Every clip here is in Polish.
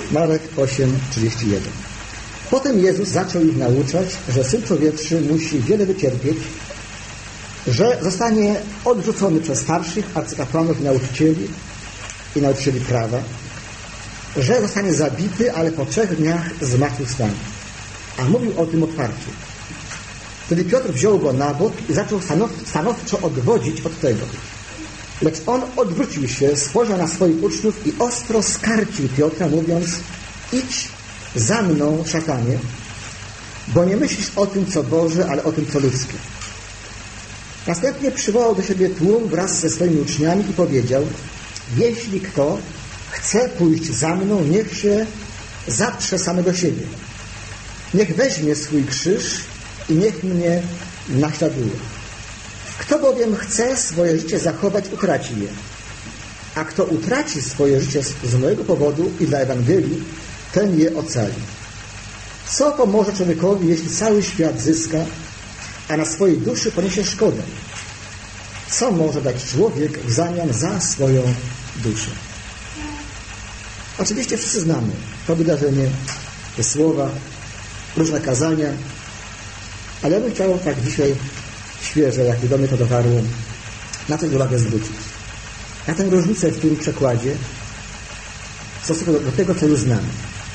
Marek 8:31. Potem Jezus zaczął ich nauczać, że Syn Człowieczy musi wiele wycierpieć, że zostanie odrzucony przez starszych, arcykapłanów i nauczycieli prawa, że zostanie zabity, ale po 3 dniach zmartwychwstanie. A mówił o tym otwarcie. Wtedy Piotr wziął go na bok i zaczął stanowczo odwodzić od tego. Lecz on odwrócił się, spojrzał na swoich uczniów i ostro skarcił Piotra, mówiąc: idź za mną, szatanie, bo nie myślisz o tym, co Boże, ale o tym, co ludzkie. Następnie przywołał do siebie tłum wraz ze swoimi uczniami i powiedział: jeśli kto chce pójść za mną, niech się zaprze samego siebie. Niech weźmie swój krzyż i niech mnie naśladuje. Kto bowiem chce swoje życie zachować, utraci je. A kto utraci swoje życie z mojego powodu i dla Ewangelii, ten je ocali. Co pomoże człowiekowi, jeśli cały świat zyska, a na swojej duszy poniesie szkodę? Co może dać człowiek w zamian za swoją duszę? Oczywiście wszyscy znamy to wydarzenie, te słowa, różne kazania, ale ja bym chciał tak dzisiaj świeżo, jak do mnie to dotarło, na coś uwagę zwrócić. Na tę różnicę w tym przekładzie w stosunku do tego, co już znamy.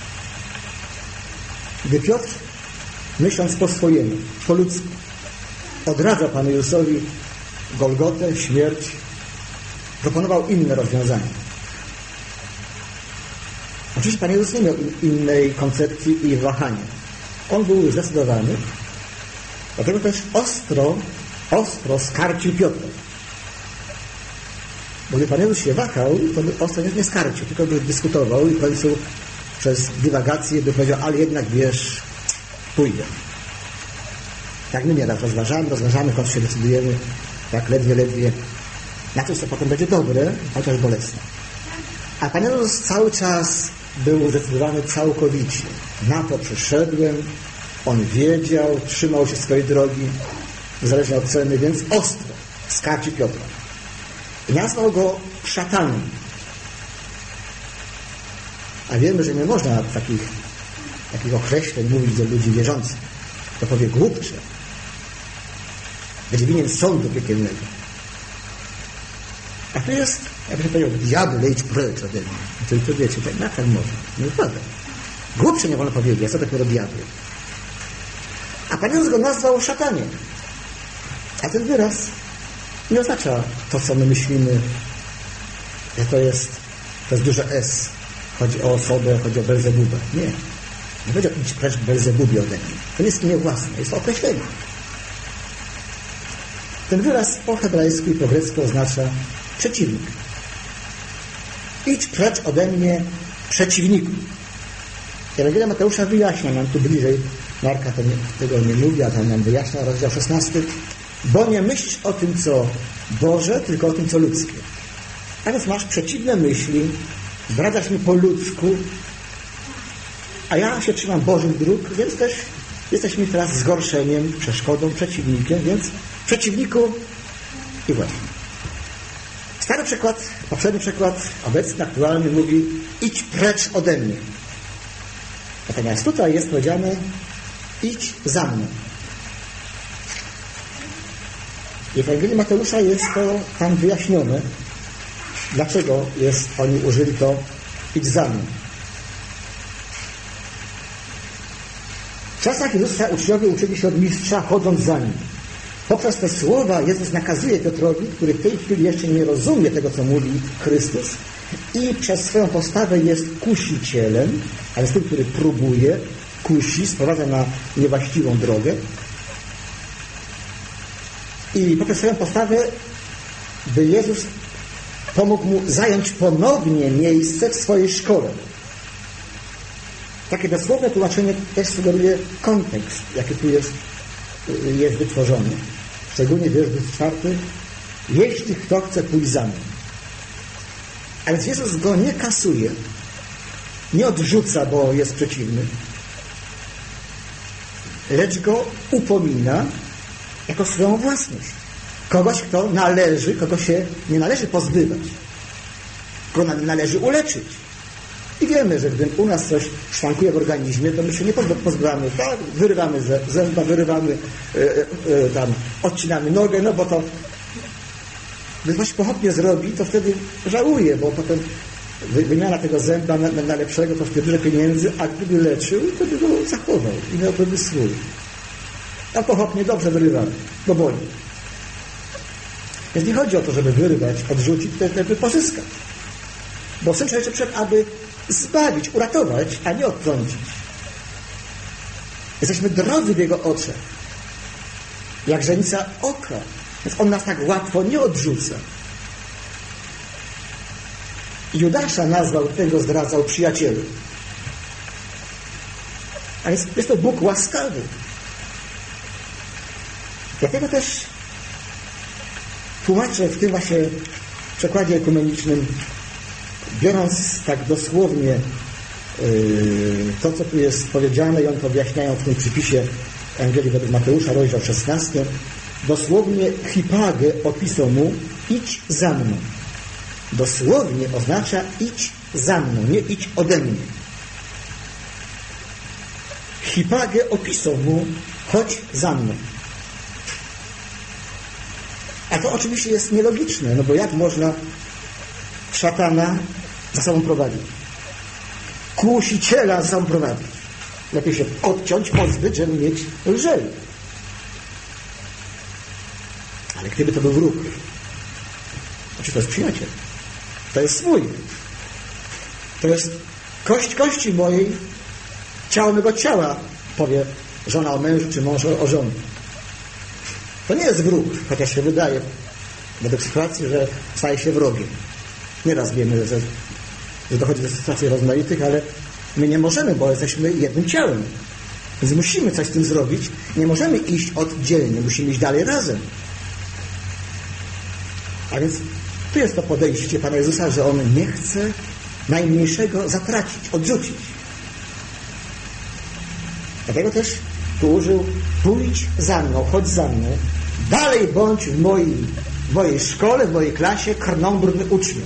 Gdy Piotr, myśląc po swojemu, po ludzku, odradza Panu Jezusowi Golgotę, śmierć, proponował inne rozwiązania. Oczywiście Pan Jezus nie miał innej koncepcji i wahania. On był zdecydowany, dlatego też ostro skarcił Piotra. Bo gdy Pan Jezus się wahał, to by ostro nie skarcił, tylko by dyskutował i w końcu przez dywagację by powiedział: ale jednak wiesz, pójdę. Tak my nieraz rozważamy, choć się decydujemy, tak ledwie, na coś, co potem będzie dobre, chociaż bolesne. A Pan Jezus cały czas był zdecydowany całkowicie. Na to przyszedłem, On wiedział, trzymał się swojej drogi, niezależnie od ceny, więc ostro skarcił Piotra. I nazwał go szatanem. A wiemy, że nie można takich określeń mówić do ludzi wierzących. To powie głupcze. Będzie winien sądu piekielnego. A tu jest, jakby się powiedział, diable, idź precz ode mnie. Czyli to wiecie, tak można. Nie wypada. Głupsze nie wolno powiedzieć, a co dopiero diable. A Pan Jezus go nazwał szataniem. A ten wyraz nie oznacza to, co my myślimy, że to jest duże S. Chodzi o osobę, chodzi o Belzebubę. Nie. Nie powiedział: idź precz Belzebubie ode mnie. To nie jest imię własne, jest to określenie. Ten wyraz po hebrajsku i po grecku oznacza przeciwnik. Idź precz ode mnie, przeciwniku. Ewangelia Mateusza wyjaśnia nam tu bliżej. Marka tego nie mówi, a tam nam wyjaśnia, rozdział 16. Bo nie myślisz o tym, co Boże, tylko o tym, co ludzkie. A więc masz przeciwne myśli, zdradzasz mi po ludzku, a ja się trzymam Bożych dróg, więc też jesteś mi teraz zgorszeniem, przeszkodą, przeciwnikiem, więc przeciwniku i właśnie. Stary przykład, poprzedni przykład, obecny, aktualny mówi: idź precz ode mnie. Natomiast tutaj jest powiedziane: idź za mną. I w Ewangelii Mateusza jest to tam wyjaśnione, dlaczego oni użyli to idź za mną. W czasach Jezusa uczniowie uczyli się od mistrza, chodząc za nim. Poprzez te słowa Jezus nakazuje Piotrowi, który w tej chwili jeszcze nie rozumie tego, co mówi Chrystus, i przez swoją postawę jest kusicielem, a jest tym, który próbuje, kusi, sprowadza na niewłaściwą drogę. I poprzez swoją postawę, by Jezus pomógł mu zająć ponownie miejsce w swojej szkole. Takie dosłowne tłumaczenie też sugeruje kontekst, jaki tu jest wytworzony. Szczególnie wiersz 4. Jeśli kto chce pójść za mną. A więc Jezus go nie kasuje, nie odrzuca, bo jest przeciwny, lecz go upomina jako swoją własność. Kogoś, kogo się nie należy pozbywać. Kogo należy uleczyć. I wiemy, że gdy u nas coś szwankuje w organizmie, to my się nie pozbywamy, tak? Wyrywamy zęba, wyrywamy, tam odcinamy nogę, no bo to gdy ktoś pochopnie zrobi, to wtedy żałuje, bo potem wymiana tego zęba na lepszego kosztuje dużo pieniędzy, a gdyby leczył, to by go zachował i miałby swój. A pochopnie dobrze wyrywamy, bo boli. Więc nie chodzi o to, żeby wyrywać, odrzucić, żeby pozyskać. Bo Syn Człowieczy przyszedł, aby zbawić, uratować, a nie odtrącić. Jesteśmy drodzy w Jego oczach, jak źrenica oka. Więc On nas tak łatwo nie odrzuca. Judasza nazwał, tego zdradzał, przyjacielu. A więc jest to Bóg łaskawy. Dlatego też tłumaczę w tym właśnie przekładzie ekumenicznym, biorąc tak dosłownie to, co tu jest powiedziane, i on to wyjaśniają w tym przypisie Ewangelii według Mateusza, rozdział 16, dosłownie hipagę opisał mu: idź za mną. Dosłownie oznacza idź za mną, nie idź ode mnie. Hipagę opisał mu: chodź za mną. A to oczywiście jest nielogiczne, no bo jak można szatana za sobą prowadzić? Kłusiciela za sobą prowadzić. Lepiej się odciąć, pozbyć, żeby mieć lżej. Ale gdyby to był wróg, to jest przyjaciel. To jest swój. To jest kość kości mojej, ciało mego ciała, powie żona o mężu, czy mąż o żonie. To nie jest wróg, chociaż się wydaje, według sytuacji, że staje się wrogiem. Nieraz wiemy, że dochodzi do sytuacji rozmaitych, ale my nie możemy, bo jesteśmy jednym ciałem. Więc musimy coś z tym zrobić. Nie możemy iść oddzielnie, musimy iść dalej razem. A więc tu jest to podejście Pana Jezusa, że On nie chce najmniejszego zatracić, odrzucić. Dlatego też tu użył: pójdź za mną, chodź za mną, dalej bądź w mojej szkole, w mojej klasie krnąbrny uczniu.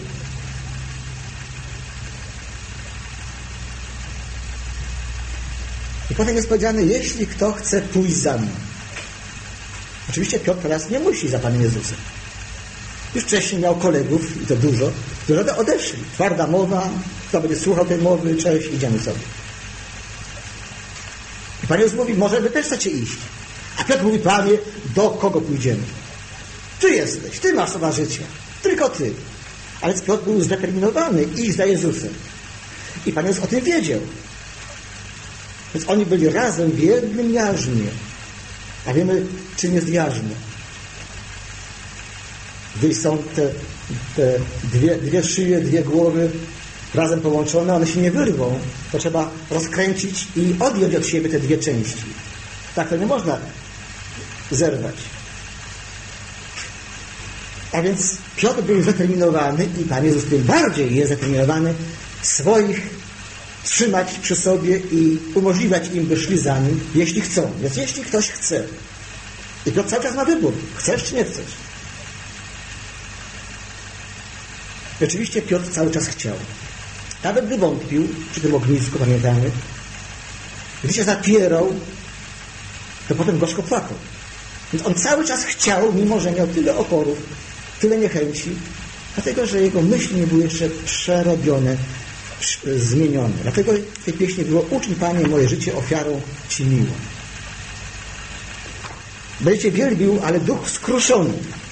I potem jest powiedziane: jeśli kto chce pójść za mną. Oczywiście Piotr teraz nie musi za Panem Jezusem. Już wcześniej miał kolegów, i to dużo, którzy odeszli. Twarda mowa, kto będzie słuchał tej mowy, cześć, idziemy sobie. I Pan Jezus mówi: może wy też chcecie iść. A Piotr mówi: Panie, do kogo pójdziemy? Ty jesteś, ty masz słowa życia. Tylko ty. Ale Piotr był zdeterminowany iść za Jezusem. I Pan Jezus o tym wiedział. Więc oni byli razem w jednym jarzmie. A wiemy, czym jest jarzmo. Gdy są te dwie szyje, dwie głowy razem połączone, one się nie wyrwą. To trzeba rozkręcić i odjąć od siebie te dwie części. Tak to nie można zerwać. A więc Piotr był zdeterminowany i Pan Jezus tym bardziej jest zdeterminowany swoich trzymać przy sobie i umożliwiać im, by szli za nim, jeśli chcą. Więc jeśli ktoś chce. I Piotr cały czas ma wybór. Chcesz czy nie chcesz? I oczywiście Piotr cały czas chciał. Nawet gdy wątpił, przy tym ognisku, pamiętamy, gdy się zapierał, to potem gorzko płakał. Więc on cały czas chciał, mimo że miał tyle oporów, tyle niechęci, dlatego, że jego myśli nie były jeszcze przerobione, zmienione. Dlatego w tej pieśni było: uczyń, Panie, moje życie ofiarą Ci miłą. Będziecie wielbił, ale duch skruszony,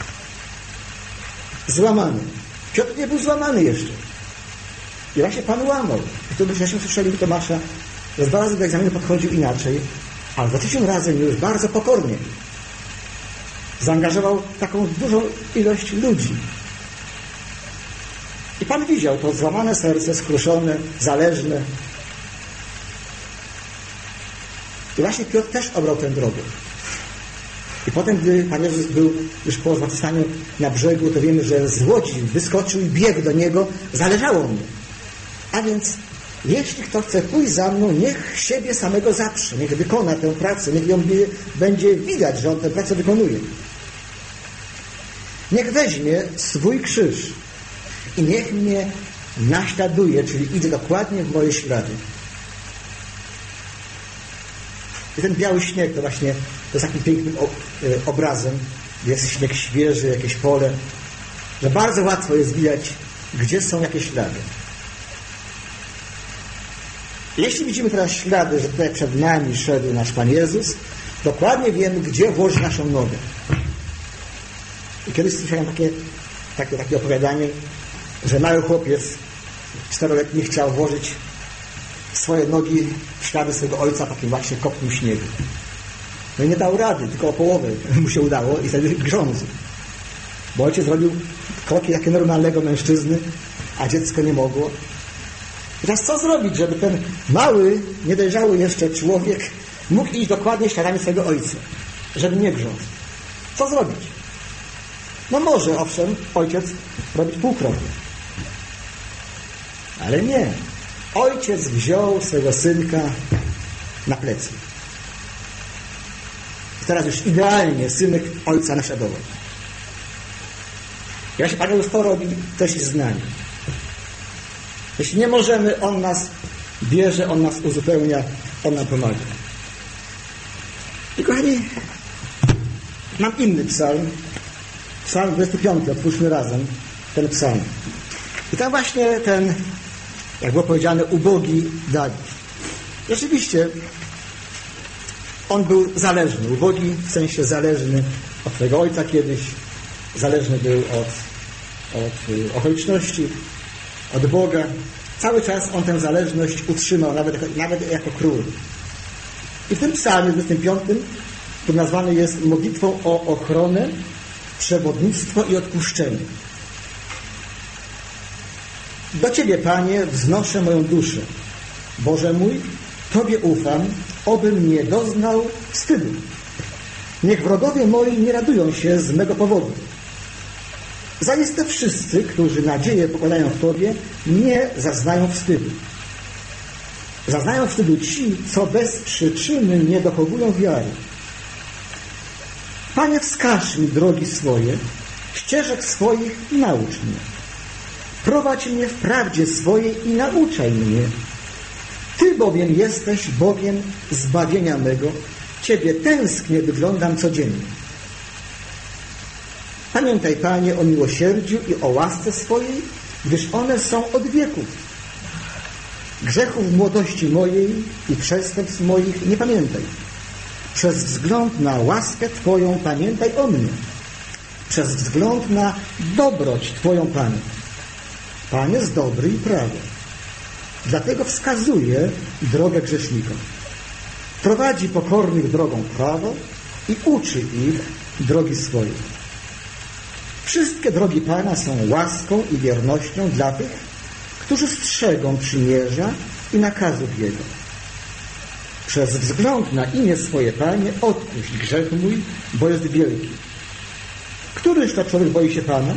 złamany. Piotr nie był złamany jeszcze. I właśnie Pan łamał. I tu byśmy słyszeli u Tomasza, że 2 razy do egzaminu podchodził inaczej, ale za 3. razem już bardzo pokornie. Zaangażował taką dużą ilość ludzi. I Pan widział to złamane serce, skruszone, zależne. I właśnie Piotr też obrał tę drogę. I potem, gdy Pan Jezus był już po zmartwychwstaniu na brzegu, to wiemy, że z łodzi wyskoczył i biegł do Niego. Zależało mu. A więc, jeśli kto chce pójść za mną, niech siebie samego zaprze. Niech wykona tę pracę. Niech ją będzie widać, że on tę pracę wykonuje. Niech weźmie swój krzyż i niech mnie naśladuje, czyli idzie dokładnie w moje ślady. I ten biały śnieg to właśnie to jest takim pięknym obrazem. Jest śnieg świeży, jakieś pole, że bardzo łatwo jest widać, gdzie są jakieś ślady. Jeśli widzimy teraz ślady, że tutaj przed nami szedł nasz Pan Jezus, dokładnie wiemy, gdzie włożyć naszą nogę. I kiedyś słyszałem takie opowiadanie, że mały chłopiec 4-letni chciał włożyć swoje nogi w ślady swojego ojca, takim właśnie kopnym śniegu. No i nie dał rady, tylko o połowę mu się udało i wtedy grzązł. Bo ojciec robił kroki takie normalnego mężczyzny, a dziecko nie mogło. I teraz co zrobić, żeby ten mały, niedojrzały jeszcze człowiek mógł iść dokładnie śladami swojego ojca, żeby nie grzązł? Co zrobić? No może, owszem, ojciec robić pół kroku. Ale nie. Ojciec wziął swego synka na plecy. I teraz już idealnie synek ojca naśladował. Ja się Pan Jezus to robi też z nami. Jeśli nie możemy, On nas bierze, On nas uzupełnia, On nam pomaga. I kochani, mam inny psalm. Psalm 25, otwórzmy razem ten psalm. I tam właśnie ten, jak było powiedziane, ubogi Dawid. Rzeczywiście on był zależny, ubogi w sensie zależny od swojego ojca kiedyś, zależny był od okoliczności, od Boga. Cały czas on tę zależność utrzymał, nawet jako król. I w tym psalmie 25, który nazwany jest modlitwą o ochronę, przewodnictwo i odpuszczenie. Do Ciebie, Panie, wznoszę moją duszę. Boże mój, Tobie ufam, obym nie doznał wstydu. Niech wrogowie moi nie radują się z mego powodu. Zaiste wszyscy, którzy nadzieję pokładają w Tobie, nie zaznają wstydu. Zaznają wstydu ci, co bez przyczyny nie dochowują wiary. Panie, wskaż mi drogi swoje, ścieżek swoich naucz mnie. Prowadź mnie w prawdzie swojej i nauczaj mnie. Ty bowiem jesteś Bogiem zbawienia mego. Ciebie tęsknię wyglądam codziennie. Pamiętaj, Panie, o miłosierdziu i o łasce swojej, gdyż one są od wieków. Grzechów młodości mojej i przestępstw moich nie pamiętaj. Przez wzgląd na łaskę Twoją pamiętaj o mnie. Przez wzgląd na dobroć Twoją, Panie. Pan jest dobry i prawy. Dlatego wskazuje drogę grzesznikom. Prowadzi pokornych drogą prawo i uczy ich drogi swojej. Wszystkie drogi Pana są łaską i wiernością dla tych, którzy strzegą przymierza i nakazów Jego. Przez wzgląd na imię swoje, Panie, odpuść grzech mój, bo jest wielki. Któryż to człowiek boi się Pana?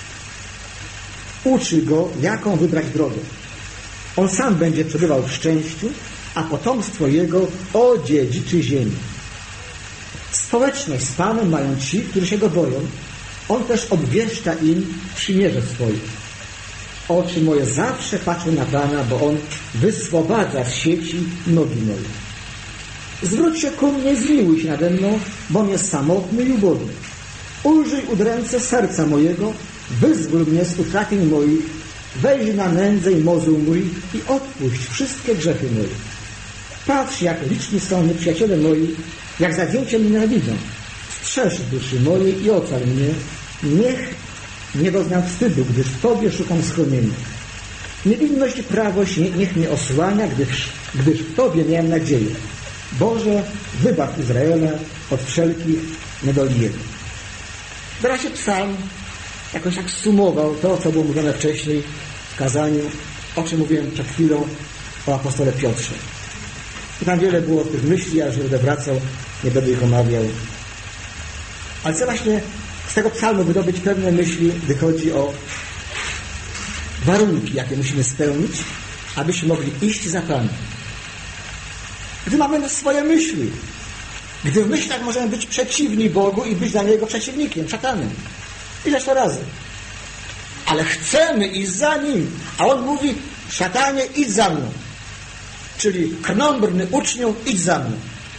Uczy go, jaką wybrać drogę. On sam będzie przebywał w szczęściu, a potomstwo jego odziedziczy ziemię. Społeczność z Panem mają ci, którzy się go boją. On też obwieszcza im przymierze swoje. Oczy moje zawsze patrzą na Pana, bo On wyswobadza z sieci nogi moje. Zwróć się ku mnie, zmiłuj się nade mną, bo on jest samotny i ubogi. Ulżyj udręce serca mojego, wyzwól mnie z utrapień moich, weź na nędzę i mozuł mój i odpuść wszystkie grzechy moje. Patrz, jak liczni są nieprzyjaciele moi, jak zawzięcie mnie nienawidzą. Strzeż duszy mojej i ocal mnie, niech nie doznam wstydu, gdyż w Tobie szukam schronienia. Niewinność i prawość niech mnie osłania, gdyż w Tobie miałem nadzieję. Boże, wybaw Izraela od wszelkich niedoli jego. Teraz się psalm jakoś tak sumował to, co było mówione wcześniej w kazaniu, o czym mówiłem przed chwilą o apostole Piotrze. I tam wiele było tych myśli, ja już nie będę wracał, nie będę ich omawiał. Ale chcę właśnie z tego psalmu wydobyć pewne myśli, gdy chodzi o warunki, jakie musimy spełnić, abyśmy mogli iść za Panem. Gdy mamy swoje myśli, gdy w myślach możemy być przeciwni Bogu i być dla Niego przeciwnikiem, szatanem. Ileż to razy. ale chcemy iść za Nim. A On mówi, szatanie, idź za mną. Czyli krnąbrny uczniu, idź za mną.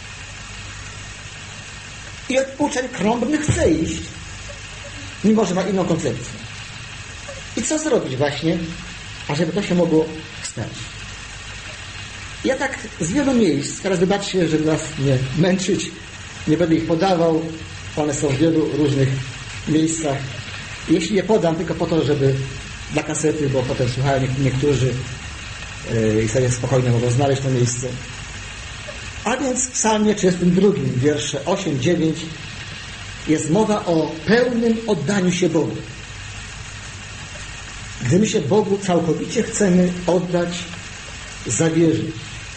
I uczeń krnąbrny chce iść, mimo że ma inną koncepcję. I co zrobić właśnie, ażeby to się mogło stać? Ja tak z wielu miejsc, teraz wybaczcie, żeby was nie męczyć, nie będę ich podawał, one są w wielu różnych miejscach. Jeśli je podam tylko po to, żeby dla kasety, bo potem słuchają niektórzy i sobie spokojnie mogą znaleźć to miejsce. A więc w psalmie 32, wiersze 8-9 jest mowa o pełnym oddaniu się Bogu. Gdy my się Bogu całkowicie chcemy oddać, zawierzyć.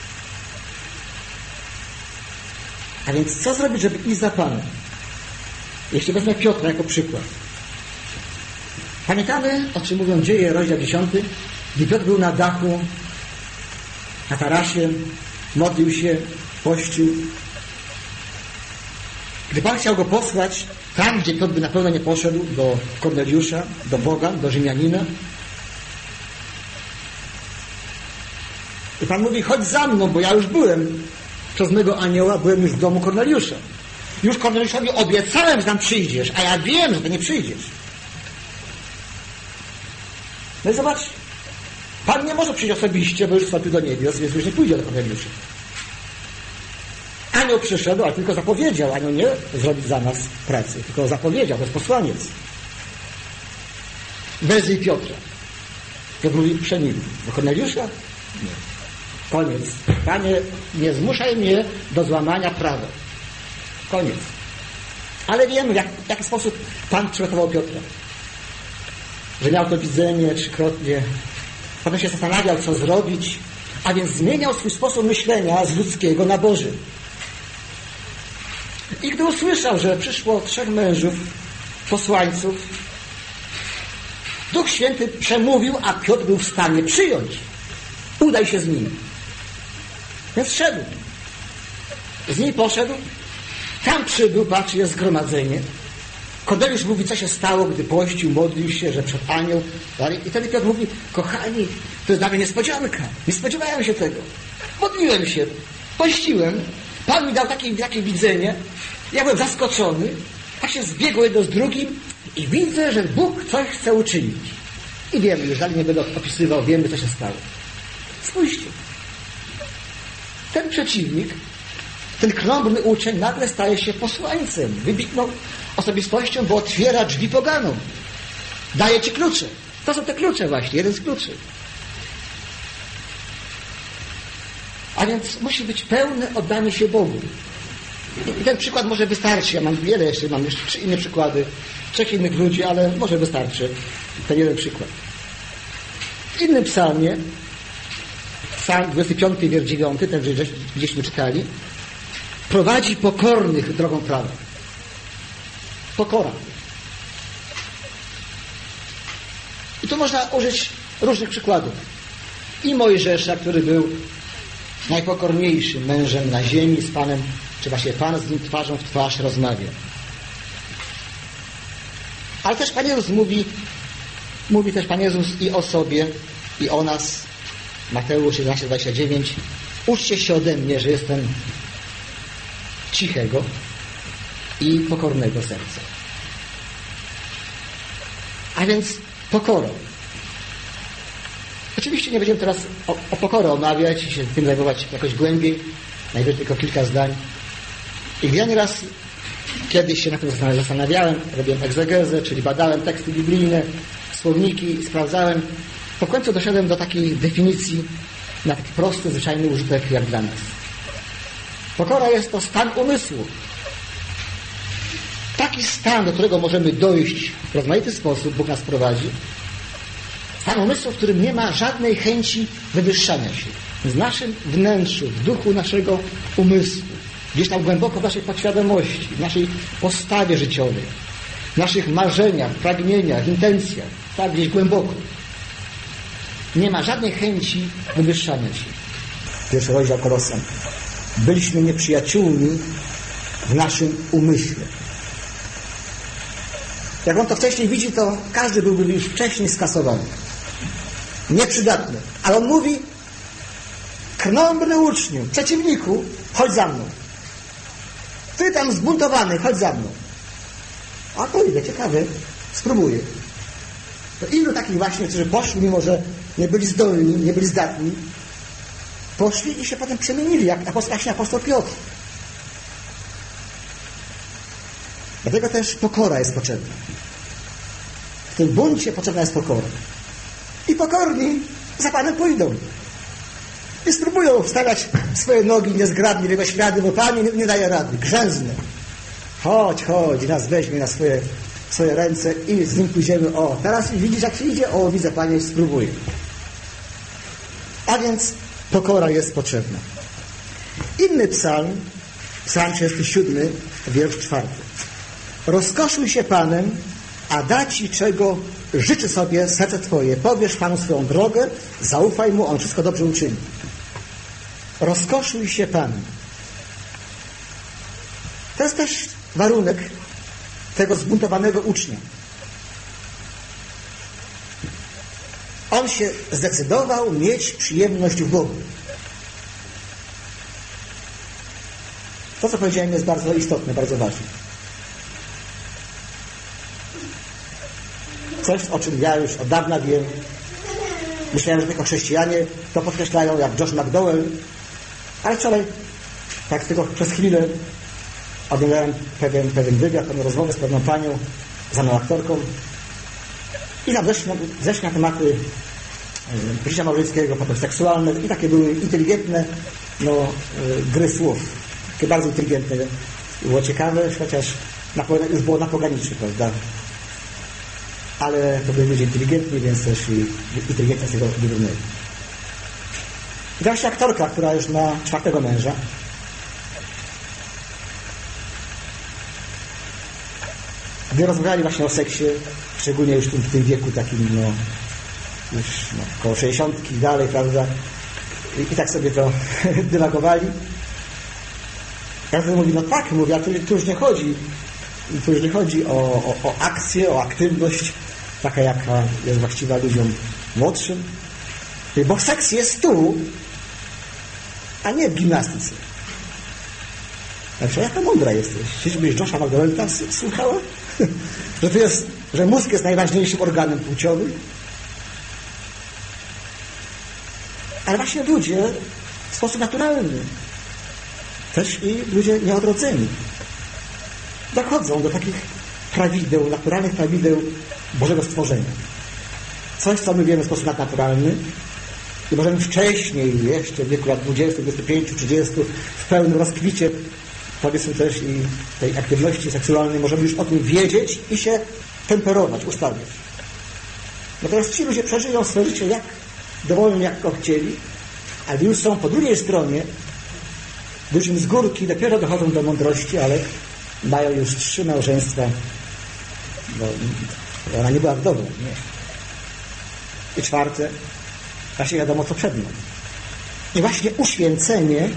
A więc co zrobić, żeby iść za Panem? Jeśli wezmę Piotra jako przykład. Pamiętamy, o czym mówią Dzieje, rozdział 10, gdy Piotr był na dachu, na tarasie, modlił się, pościł. Gdy Pan chciał go posłać tam, gdzie Piotr by na pewno nie poszedł, do Korneliusza, do Boga, do Rzymianina. I Pan mówi, chodź za mną, bo ja już byłem przez mego anioła, byłem już w domu Korneliusza. Już Korneliuszowi obiecałem, że tam przyjdziesz, a ja wiem, że ty nie przyjdziesz. No i zobacz, Pan nie może przyjść osobiście, bo już wstąpił do niebios, więc już nie pójdzie do Korneliusza. Anioł przyszedł, ale tylko zapowiedział. Anioł nie zrobić za nas pracy, tylko zapowiedział, to jest posłaniec. Wezwij Piotra. Piotr mówi, przemilcz. Do Korneliusza? Nie. Koniec. Panie, nie zmuszaj mnie do złamania prawa. Koniec. Ale wiemy, w jaki sposób Pan przygotował Piotra. Że miał to widzenie trzykrotnie. Potem się zastanawiał, co zrobić. A więc zmieniał swój sposób myślenia z ludzkiego na Boży. I gdy usłyszał, że przyszło 3 mężów, posłańców, Duch Święty przemówił, a Piotr był w stanie przyjąć. Udaj się z nimi. Więc szedł. Z nimi poszedł. Tam przybył, patrzy, jest zgromadzenie. Korneliusz mówi, co się stało, gdy pościł, modlił się, że przed anioł. I wtedy Piotr mówi, kochani, to jest dla mnie niespodzianka. Nie spodziewałem się tego. Modliłem się, pościłem. Pan mi dał takie widzenie. Ja byłem zaskoczony. Tak się zbiegło jedno z drugim i widzę, że Bóg coś chce uczynić. I wiemy, już dalej nie będę opisywał, wiemy, co się stało. Spójrzcie. Ten przeciwnik, ten krnąbrny uczeń nagle staje się posłańcem, wybitną osobistością, bo otwiera drzwi poganom. Daje ci klucze. To są te klucze właśnie, jeden z kluczy. A więc musi być pełne oddanie się Bogu. I ten przykład może wystarczy. Ja mam wiele jeszcze, mam jeszcze 3 inne przykłady, 3 innych ludzi, ale może wystarczy ten jeden przykład. W innym psalmie, psalm 25, wiersz 9, ten gdzieśmy czytali, prowadzi pokornych drogą prawa. Pokora. I tu można użyć różnych przykładów. I Mojżesza, który był najpokorniejszym mężem na ziemi z Panem, czy właśnie Pan z nim twarzą w twarz rozmawia. Ale też Pan Jezus mówi też Pan Jezus i o sobie, i o nas. Mateusz 11:29. Uczcie się ode mnie, że jestem cichego i pokornego serca. A więc pokorą. Oczywiście nie będziemy teraz o pokorę omawiać i się tym zajmować jakoś głębiej. Najwyżej tylko kilka zdań. I ja nieraz kiedyś się na tym zastanawiałem, robiłem egzegezę, czyli badałem teksty biblijne, słowniki, sprawdzałem. Po końcu doszedłem do takiej definicji na taki prosty, zwyczajny użytek jak dla nas. Pokora jest to stan umysłu. Taki stan, do którego możemy dojść w rozmaity sposób, Bóg nas prowadzi. Stan umysłu, w którym nie ma żadnej chęci wywyższania się. W naszym wnętrzu, w duchu naszego umysłu, gdzieś tam głęboko w naszej podświadomości, w naszej postawie życiowej, w naszych marzeniach, pragnieniach, intencjach, tak gdzieś głęboko. Nie ma żadnej chęci wywyższania się. Pierwszy rozdział Kolosan. Byliśmy nieprzyjaciółmi w naszym umyśle. Jak on to wcześniej widzi, to każdy byłby już wcześniej skasowany. Nieprzydatny. Ale on mówi: krnąbrny uczniu, przeciwniku, chodź za mną. Ty tam zbuntowany, chodź za mną. A to idę, ciekawe, spróbuję. To ilu takich właśnie, którzy poszli, mimo że nie byli zdolni, nie byli zdatni, poszli i się potem przemienili, jak apostoł Piotr. Dlatego też pokora jest potrzebna. W tym buncie potrzebna jest pokora. I pokorni za Panem pójdą. I spróbują wstawiać swoje nogi niezgrabnie w Jego ślady, bo Pan nie daje rady. Grzęzny. Chodź, nas weźmie na swoje ręce i z Nim pójdziemy. O, teraz widzisz, jak się idzie? O, widzę, Panie, spróbuję. A więc pokora jest potrzebna. Inny psalm, psalm 37, wiersz 4. Rozkoszuj się Panem, a da Ci, czego życzy sobie serce Twoje. Powiesz Panu swoją drogę, zaufaj Mu, On wszystko dobrze uczyni. Rozkoszuj się Panem. To jest też warunek tego zbuntowanego ucznia. On się zdecydował mieć przyjemność w Bogu. To, co powiedziałem, jest bardzo istotne, bardzo ważne. Coś, o czym ja już od dawna wiem. Myślałem, że tylko chrześcijanie to podkreślają, jak Josh McDowell. Ale wczoraj, tak tylko przez chwilę, oglądałem pewien wywiad, pewną rozmowę z pewną panią, znaną aktorką. I tam zeszli na tematy życia małżeńskiego, potem seksualne i takie były inteligentne gry słów. Takie bardzo inteligentne. Było ciekawe, chociaż już było na poganiczy, prawda? Ale to byli ludzie inteligentni, więc też i inteligencja z tego wybrnęli. I to właśnie aktorka, która już ma 4. męża. Gdy rozmawiali właśnie o seksie, szczególnie już w tym wieku takim, już około 60 i dalej, prawda? I tak sobie to dywagowali. Ja wtedy mówi, tak, mówię, a tu już nie chodzi. Tu już nie chodzi o akcję, o aktywność, taka jaka jest właściwa ludziom młodszym. Bo seks jest tu, a nie w gimnastyce. Także jaka mądra jesteś. Czyżbyś Josha McDowella słuchała? że mózg jest najważniejszym organem płciowym? Ale właśnie ludzie w sposób naturalny, też i ludzie nieodrodzeni, dochodzą do takich prawideł, naturalnych prawideł Bożego stworzenia. Coś, co my wiemy w sposób naturalny i możemy wcześniej, jeszcze w wieku lat 20, 25, 30, w pełnym rozkwicie, powiedzmy też i tej aktywności seksualnej, możemy już o tym wiedzieć i się temperować, ustawiać. Natomiast ci ludzie przeżyją swoje życie jak dowolnie, jak go chcieli, ale już są po drugiej stronie, gdyż im z górki dopiero dochodzą do mądrości, ale mają już 3 małżeństwa. Ona nie była wdową, nie. I 4, właśnie wiadomo, co przed nią. I właśnie uświęcenie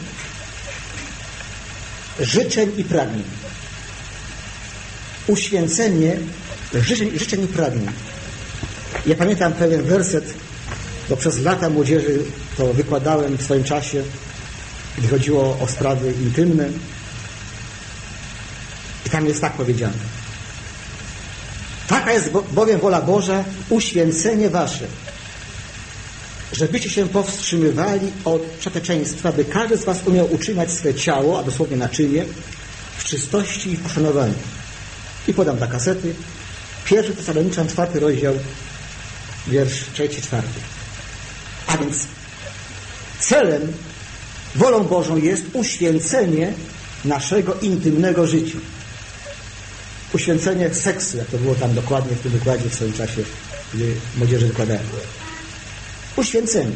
życzeń i pragnień. Uświęcenie życzeń i pragnień. Ja pamiętam pewien werset, bo przez lata młodzieży to wykładałem w swoim czasie, gdy chodziło o sprawy intymne. I tam jest tak powiedziane. Taka jest bowiem wola Boża, uświęcenie wasze, żebyście się powstrzymywali od przeteczeństwa, by każdy z was umiał utrzymać swe ciało, a dosłownie naczynie, w czystości i w poszanowaniu. I podam dla kasety. 1 Tesaloniczan, 4 rozdział, wiersz 3-4. A więc celem, wolą Bożą jest uświęcenie naszego intymnego życia. Uświęcenie seksu, jak to było tam dokładnie w tym wykładzie w swoim czasie, gdy młodzieży wykładałem. Uświęcenie.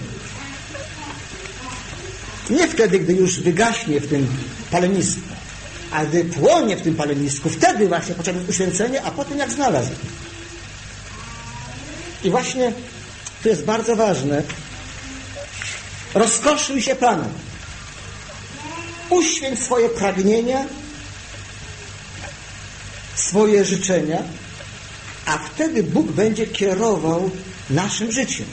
Nie wtedy, gdy już wygaśnie w tym palenisku, a gdy płonie w tym palenisku, wtedy właśnie potrzebne jest uświęcenie, a potem jak znalazł. I właśnie to jest bardzo ważne. Rozkoszuj się Panem. Uświęć swoje pragnienia, swoje życzenia a wtedy Bóg będzie kierował naszym życiem.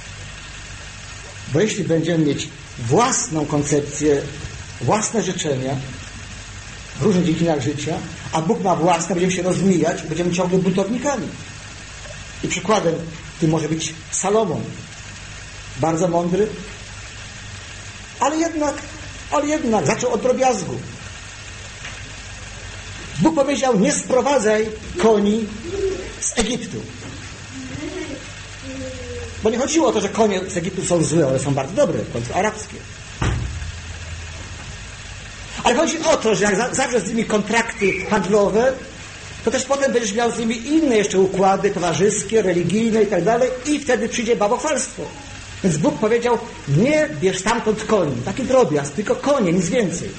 Bo jeśli będziemy mieć własną koncepcję, własne życzenia w różnych dziedzinach życia, a Bóg ma własne, będziemy się rozmijać, będziemy ciągle buntownikami. I przykładem tym może być Salomon. Bardzo mądry, ale jednak zaczął od drobiazgu. Bóg powiedział: nie sprowadzaj koni z Egiptu. Bo nie chodziło o to, że konie z Egiptu są złe, one są bardzo dobre, w końcu arabskie. Ale chodzi o to, że jak zawrzesz z nimi kontrakty handlowe, to też potem będziesz miał z nimi inne jeszcze układy towarzyskie, religijne i tak dalej, i wtedy przyjdzie bałwochwalstwo. Więc Bóg powiedział: nie bierz stamtąd koni, taki drobiazg, tylko konie, nic więcej.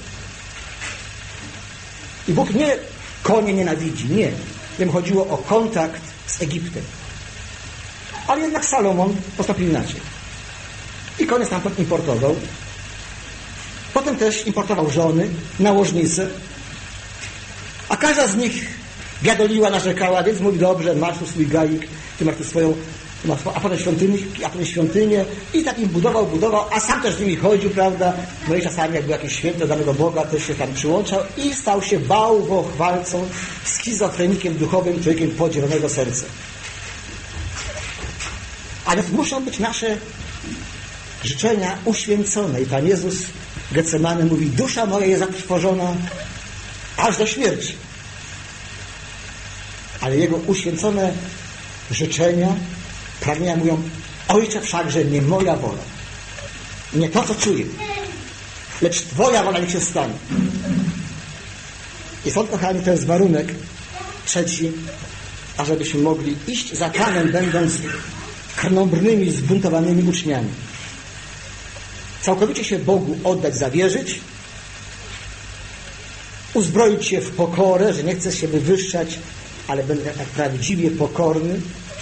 I Bóg nie konie nienawidzi, nie. Jemu chodziło o kontakt z Egiptem. Ale jednak Salomon postąpił inaczej. I konie stamtąd importował. Potem też importował żony, nałożnice. A każda z nich biadoliła, narzekała, więc mówi: dobrze, masz tu swój gaik, ty masz tu swoją, a potem świątynię. I tak im budował, a sam też z nimi chodził, prawda? No i czasami, jak był jakieś święto danego Boga, też się tam przyłączał i stał się bałwochwalcą, schizofrenikiem duchowym, człowiekiem podzielonego serca. A więc muszą być nasze życzenia uświęcone. I Pan Jezus w Getsemanie mówi: dusza moja jest zatrwożona aż do śmierci. Ale Jego uświęcone życzenia, pragnienia mówią: Ojcze, wszakże nie moja wola, nie to, co czuję, lecz Twoja wola niech się stanie. I stąd, kochani, to jest warunek trzeci, ażebyśmy mogli iść za Panem, będąc krnąbrnymi, zbuntowanymi uczniami. Całkowicie się Bogu oddać, zawierzyć, uzbroić się w pokorę, że nie chcę się wywyższać, ale będę tak prawdziwie pokorny.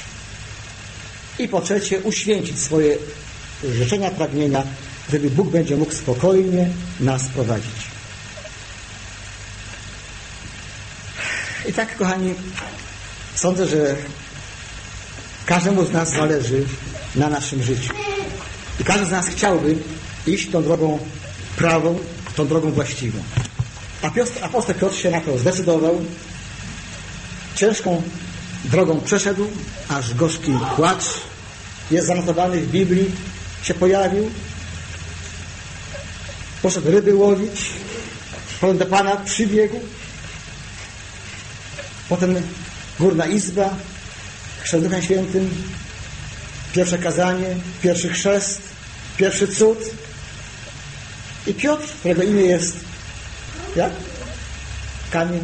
I po trzecie, uświęcić swoje życzenia, pragnienia, żeby Bóg będzie mógł spokojnie nas prowadzić. I tak, kochani, sądzę, że każdemu z nas zależy na naszym życiu. I każdy z nas chciałby iść tą drogą prawą, tą drogą właściwą. Apostoł Piotr się na to zdecydował. Ciężką drogą przeszedł, aż gorzki płacz jest zanotowany w Biblii, się pojawił. Poszedł ryby łowić, potem do Pana przybiegł, potem górna izba, chrzest Duchem Świętym, pierwsze kazanie, pierwszy chrzest, pierwszy cud. I Piotr, którego imię jest jak? Kamień.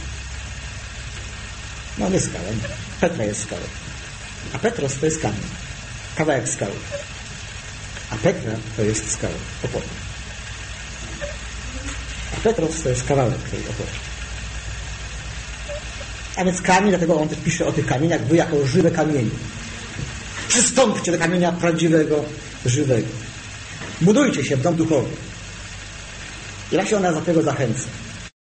No nie skała. Petra jest skałą. A Petros to jest kamień. Kawałek skały. A Petra to jest skała. Opory. A Petros to jest kawałek tej opory. A więc kamień, dlatego on też pisze o tych kamieniach, wy jako żywe kamienie. Przystąpcie do kamienia prawdziwego, żywego. Budujcie się w dom duchowy. I ja się ona za tego zachęca.